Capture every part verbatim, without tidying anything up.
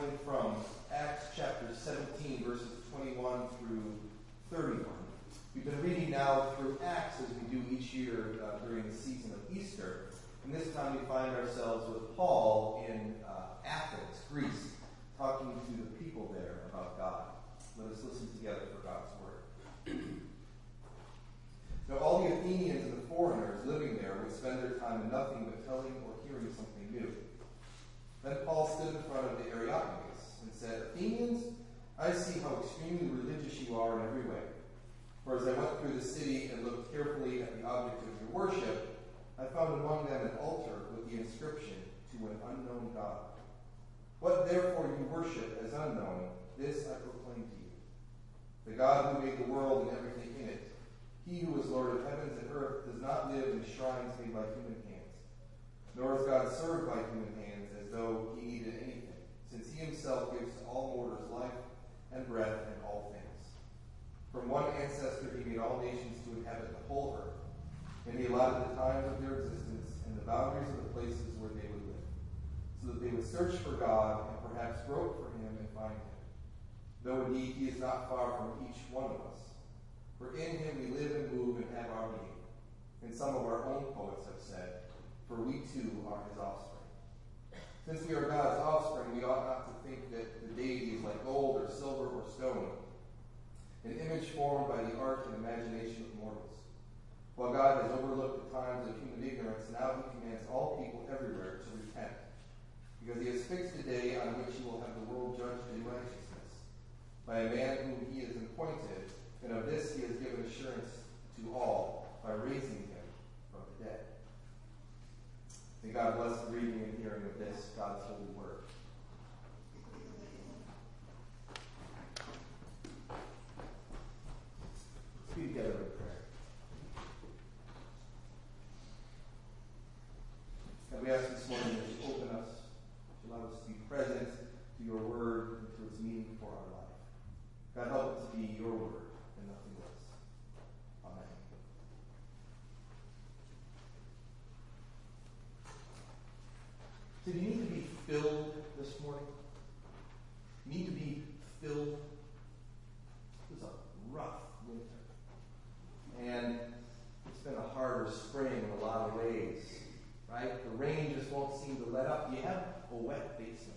morning from Acts chapter seventeen, verses twenty-one through thirty-one. We've been reading now through Acts as we do each year uh, during the season of Easter. And this time we find ourselves with Paul in uh, Athens, Greece, talking to the people there about God. Let us listen together for God's word. Now all the Athenians and the foreigners living there would spend their time in nothing but telling or hearing something new. Then Paul stood in front of the Areopagus and said, "Athenians, I see how extremely religious you are in every way. For as I went through the city and looked carefully at the object of your worship, I found among them an altar with the inscription, 'To an unknown God.' What therefore you worship as unknown, this I proclaim to you. The God who made the world and everything in it, he who is Lord of heavens and earth, does not live in shrines made by human hands. Nor is God served by human hands as though he needed anything, since he himself gives to all mortals life and breath and all things. From one ancestor he made all nations to inhabit the whole earth, and he allotted the times of their existence and the boundaries of the places where they would live, so that they would search for God and perhaps grope for him and find him. Though indeed he is not far from each one of us. For in him we live and move and have our being. And some of our own poets have said, for we too are his offspring. Since we are God's offspring, we ought not to think that the deity is like gold or silver or stone, an image formed by the art and imagination of mortals. While God has overlooked the times of human ignorance, now he commands all people everywhere to repent, because he has fixed a day on which he will have the world judged in righteousness, by a man whom he has appointed, and of this he has given assurance to all by raising him from the dead." May God bless the reading and hearing of this, God's holy word. Let's be together in prayer. God, we ask this morning that you open us, to allow us to be present to your word and to its meaning for our life. God, help it to be your word and nothing less. Amen. So do you need to be filled this morning? You need to be filled. It was a rough winter. And it's been a harder spring in a lot of ways, right? The rain just won't seem to let up. Do you have a wet basement?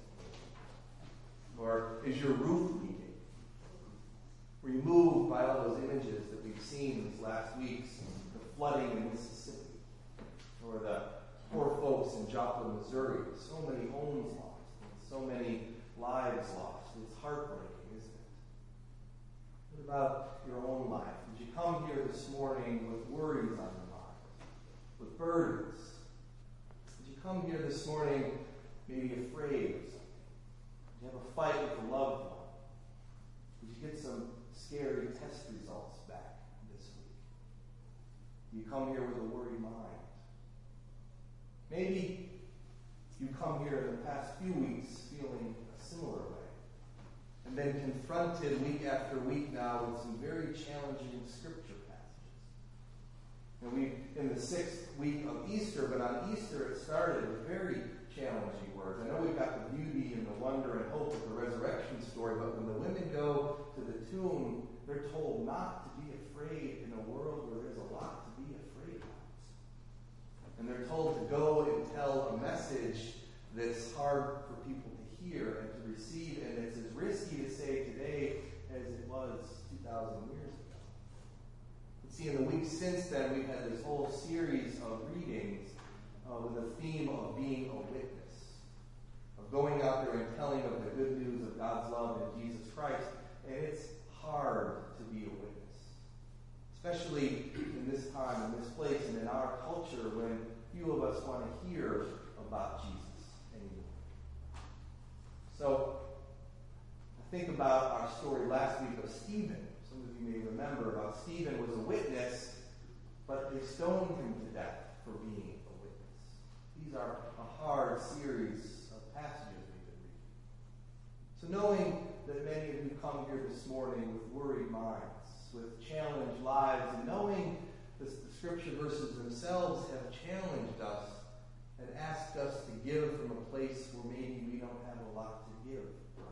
Or is your roof leaking? Were you moved by all those images that we've seen these last weeks, the flooding in Mississippi, or the poor folks in Joplin, Missouri, so many homes lost, and so many lives lost? It's heartbreaking, isn't it? What about your own life? Did you come here this morning with worries on your mind, with burdens? Did you come here this morning maybe afraid of something? Did you have a fight with a loved one? Did you get some scary test results back this week? You come here with a worried mind. Maybe you come here in the past few weeks feeling a similar way, and then confronted week after week now with some very challenging scripture passages. And we in the sixth week of Easter, but on Easter it started with very challenging words. I know we've got the beauty and the wonder and hope of the resurrection story, but when the women go to the tomb, they're told not to be afraid in a world where there's a lot to be afraid of. And they're told to go and tell a message that's hard for people to hear and to receive, and it's as risky to say today as it was two thousand years ago. But see, in the weeks since then, we've had this whole series of readings uh, with a theme of being a witness, of going out there and telling of the good news of God's love in Jesus Christ. And it's hard to be a witness, especially in this time, in this place, and in our culture when few of us want to hear about Jesus anymore. So, I think about our story last week of Stephen. Some of you may remember about Stephen was a witness, but they stoned him to death for being a witness. These are a hard series of passages we've been reading. So knowing that many of you come here this morning with worried minds, with challenged lives, and knowing that the scripture verses themselves have challenged us and asked us to give from a place where maybe we don't have a lot to give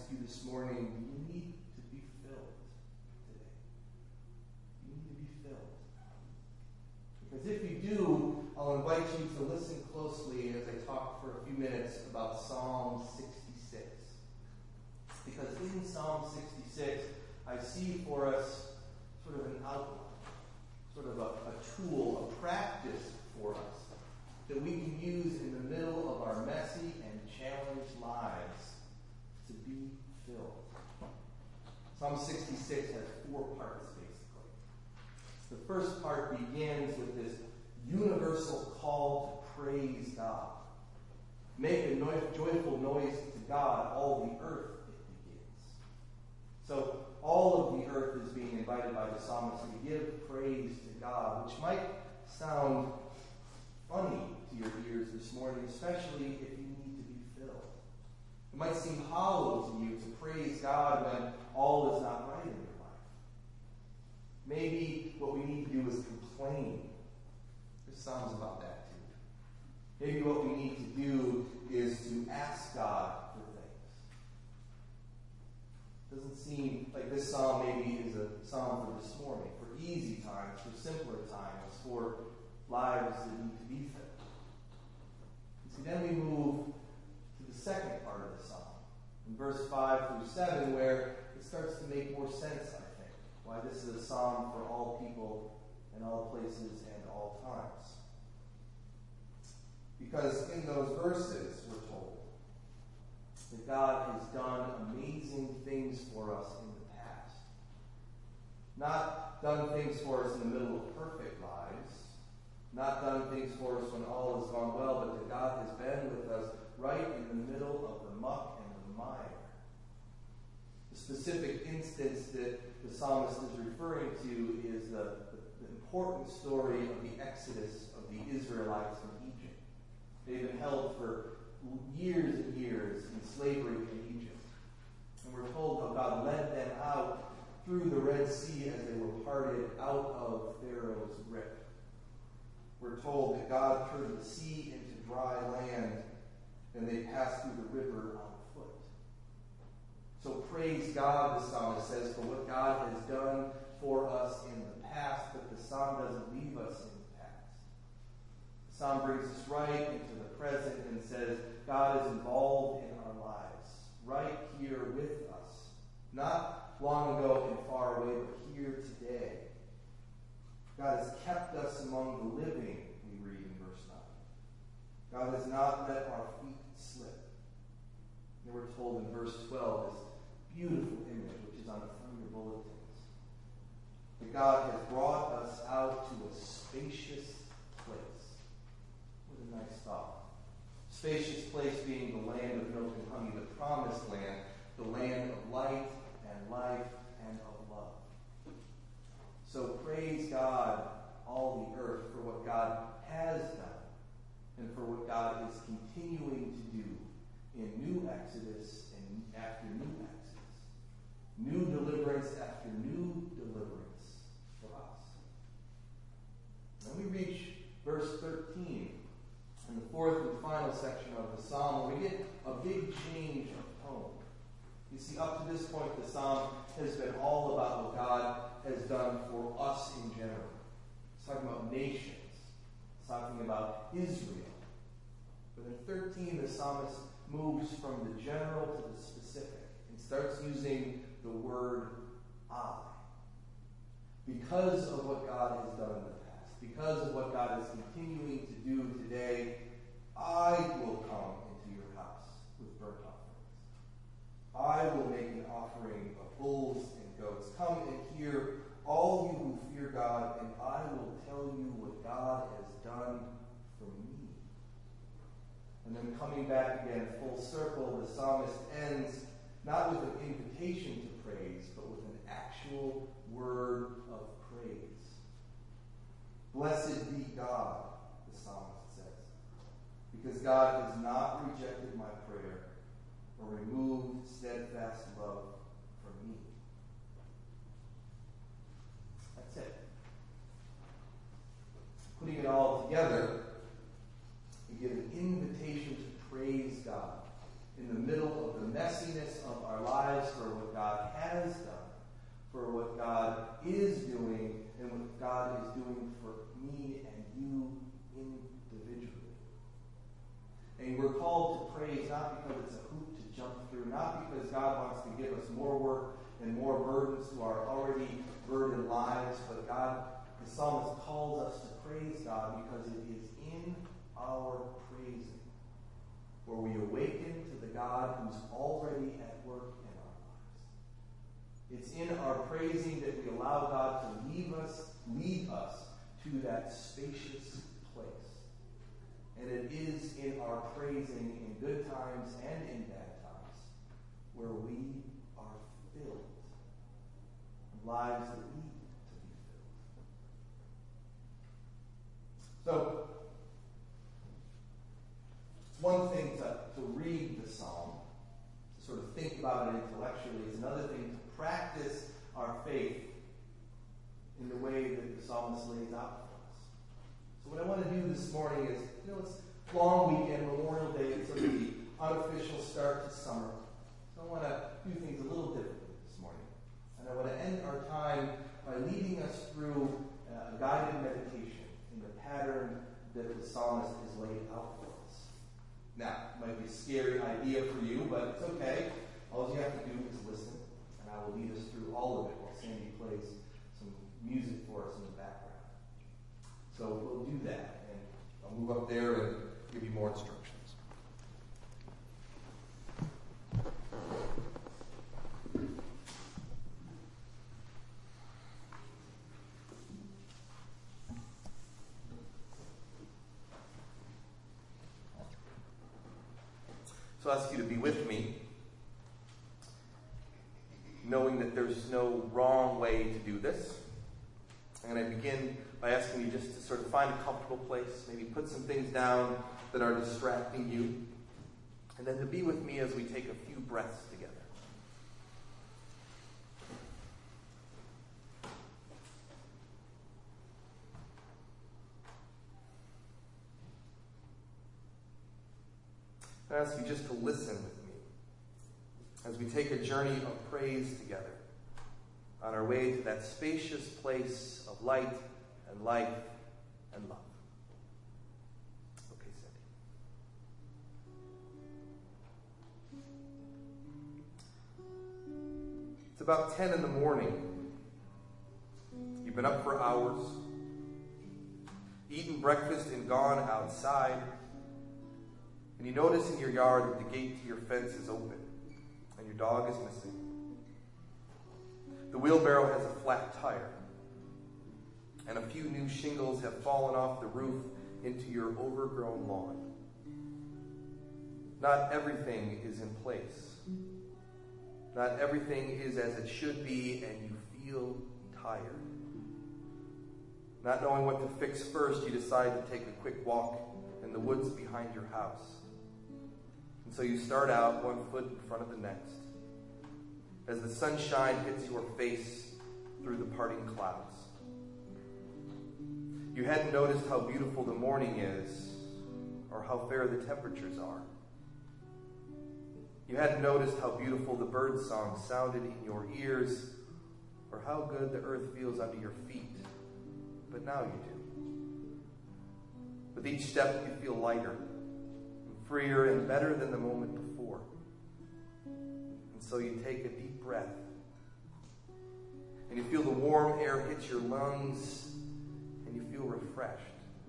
you this morning, do you need to be filled today? You need to be filled. Because if you do, I'll invite you to listen closely as I talk for a few minutes about Psalm sixty-six. Because in Psalm sixty-six, I see for us sort of an outline, sort of a, a tool, a practice for us that we can use in the middle of our messy and challenged lives to be filled. Psalm sixty-six has four parts, basically. The first part begins with this universal call to praise God. Make a no- joyful noise to God, all the earth, it begins. So all of the earth is being invited by the psalmist to give praise to God, which might sound funny to your ears this morning, especially if you need to be filled. It might seem hollow to you to praise God when all is not right in your life. Maybe what we need to do is complain. There's psalms about that too. Maybe what we need to do is to ask God for things. Doesn't seem like this psalm maybe is a psalm for this morning, for easy times, for simpler times, for lives that need to be filled. And so then we move to the second part of the psalm, in verse five through seven, where it starts to make more sense, I think, why this is a psalm for all people and all places and all times. Because in those verses, we're told that God has done amazing things for us in the past. Not done things for us in the middle of perfect lives, not done things for us when all has gone well, but that God has been with us right in the middle of the muck and the mire. The specific instance that the psalmist is referring to is the, the, the important story of the exodus of the Israelites from Egypt. They've been held for years and years in slavery in Egypt. And we're told how God led them out through the Red Sea as they were parted out of Pharaoh's grip. We're told that God turned the sea into dry land, and they passed through the river on foot. So praise God, the psalmist says, for what God has done for us in the past, but the psalm doesn't leave us in the past. The psalm brings us right into the present and says, God is involved in our lives, right here with us. Not long ago and far away, but here today. God has kept us among the living, we read in verse nine. God has not let our feet slip. And we're told in verse twelve, this beautiful image, which is on the front of your bulletins, that God has brought us out to a spacious place. What a nice thought. Spacious place being the land of milk and honey, the promised land, the land of light and life and of love. So praise God, all the earth, for what God has done and for what God is continuing to do in new Exodus and after new Exodus. New deliverance after new deliverance for us. Then we reach verse thirteen, in the fourth and final section of the psalm, where we get a big change of tone. You see, up to this point, the psalm has been all about what God has done for us in general. It's talking about nations. It's talking about Israel. But in thirteen, the psalmist moves from the general to the specific and starts using the word I. Because of what God has done in the past, because of what God is continuing to do today, I will come into your house with burnt offerings. I will make an offering of bulls and goats. Come and hear, all you who fear God, and I will tell you what God has done for me. And then coming back again full circle, the psalmist ends not with an invitation to praise, but with an actual word of praise. Blessed be God, the psalmist says, because God has not rejected my prayer or removed steadfast love from me. That's it. Putting it all together, we give an invitation to praise God in the middle of the messiness of our lives. because it is in our praising where we awaken to the God who's already at work in our lives. It's in our praising that we allow God to lead us, lead us to that spacious place. And it is in our praising in good times and in bad times where we are filled. Lives that need to be filled. So, it's one thing to, to read the psalm, to sort of think about it intellectually. It's another thing to practice our faith in the way that the psalmist lays out for us. So what I want to do this morning is, you know, it's a long weekend, Memorial Day, it's sort of the unofficial start to summer. So I want to do things a little differently this morning. And I want to end our time by leading us through uh, a guided meditation in the pattern that the psalmist has laid out for us. Now, it might be a scary idea for you, but it's okay. All you have to do is listen, and I will lead us through all of it while Sandy plays some music for us in the background. So we'll do that, and I'll move up there and give you more instructions. So I'll ask you to be with me, knowing that there's no wrong way to do this. And I begin by asking you just to sort of find a comfortable place, maybe put some things down that are distracting you, and then to be with me as we take a few breaths together. I ask you just to listen with me as we take a journey of praise together on our way to that spacious place of light and life and love. Okay, Cindy. It's about ten in the morning. You've been up for hours, eaten breakfast and gone outside. And you notice in your yard that the gate to your fence is open, and your dog is missing. The wheelbarrow has a flat tire, and a few new shingles have fallen off the roof into your overgrown lawn. Not everything is in place. Not everything is as it should be, and you feel tired. Not knowing what to fix first, you decide to take a quick walk in the woods behind your house. And so you start out one foot in front of the next as the sunshine hits your face through the parting clouds. You hadn't noticed how beautiful the morning is or how fair the temperatures are. You hadn't noticed how beautiful the bird song sounded in your ears or how good the earth feels under your feet. But now you do. With each step you feel lighter, freer and better than the moment before. And so you take a deep breath. And you feel the warm air hit your lungs, and you feel refreshed.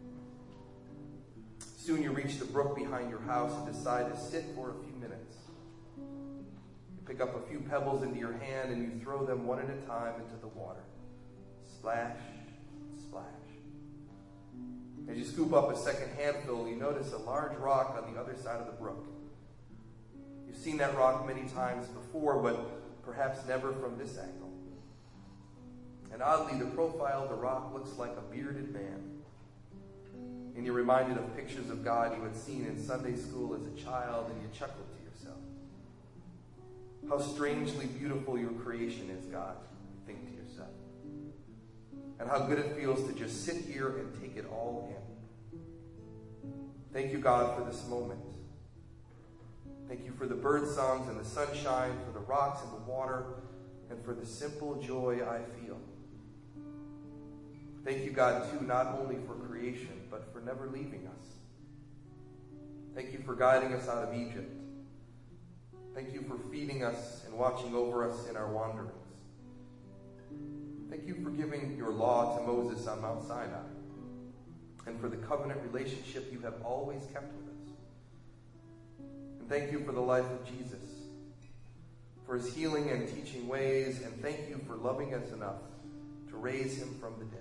Soon you reach the brook behind your house and decide to sit for a few minutes. You pick up a few pebbles into your hand, and you throw them one at a time into the water. Splash, splash. As you scoop up a second handful, you notice a large rock on the other side of the brook. You've seen that rock many times before, but perhaps never from this angle. And oddly, the profile of the rock looks like a bearded man. And you're reminded of pictures of God you had seen in Sunday school as a child, and you chuckle to yourself. How strangely beautiful your creation is, God, you think to yourself. And how good it feels to just sit here and take it all in. Thank you, God, for this moment. Thank you for the bird songs and the sunshine, for the rocks and the water, and for the simple joy I feel. Thank you, God, too, not only for creation, but for never leaving us. Thank you for guiding us out of Egypt. Thank you for feeding us and watching over us in our wanderings. Thank you for giving your law to Moses on Mount Sinai. and for the covenant relationship you have always kept with us. And thank you for the life of Jesus, for his healing and teaching ways, and thank you for loving us enough to raise him from the dead.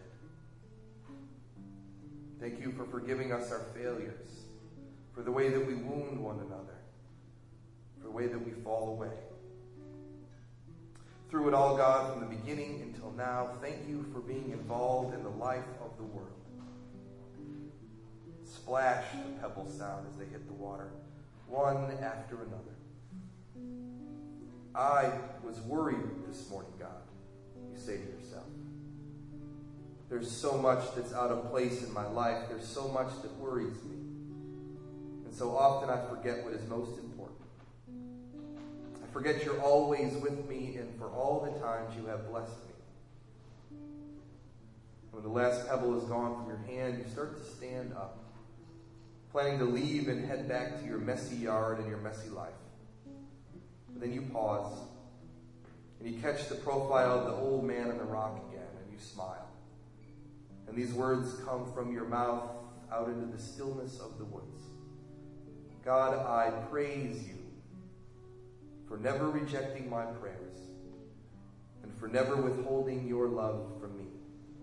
Thank you for forgiving us our failures, for the way that we wound one another, for the way that we fall away. Through it all, God, from the beginning until now, thank you for being involved in the life of the world. Splash, the pebbles sound as they hit the water, one after another. I was worried this morning, God, you say to yourself. There's so much that's out of place in my life. There's so much that worries me. And so often I forget what is most important. I forget you're always with me and for all the times you have blessed me. When the last pebble is gone from your hand, you start to stand up, planning to leave and head back to your messy yard and your messy life. But then you pause, and you catch the profile of the old man on the rock again, and you smile. And these words come from your mouth out into the stillness of the woods. God, I praise you for never rejecting my prayers and for never withholding your love from me.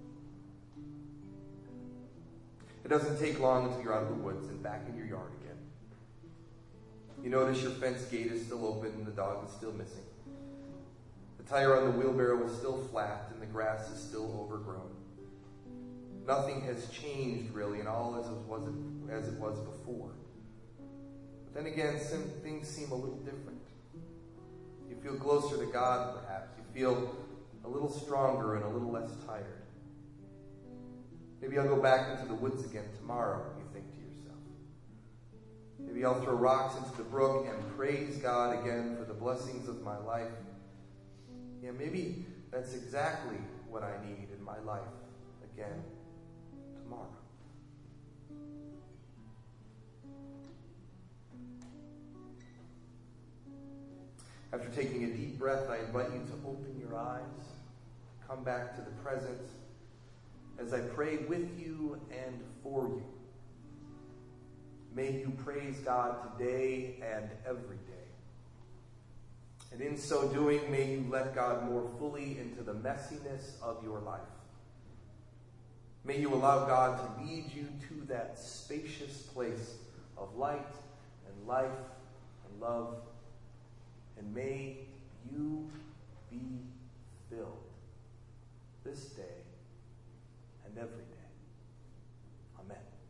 It doesn't take long until you're out of the woods and back in your yard again. You notice your fence gate is still open and the dog is still missing. The tire on the wheelbarrow is still flat and the grass is still overgrown. Nothing has changed, really, and all as it was, as it was before. But then again, some things seem a little different. You feel closer to God, perhaps. You feel a little stronger and a little less tired. Maybe I'll go back into the woods again tomorrow, you think to yourself. Maybe I'll throw rocks into the brook and praise God again for the blessings of my life. Yeah, maybe that's exactly what I need in my life again tomorrow. After taking a deep breath, I invite you to open your eyes, come back to the present as I pray with you and for you. May you praise God today and every day. And in so doing, may you let God more fully into the messiness of your life. May you allow God to lead you to that spacious place of light and life and love. And may you be filled this day and every day. Amen.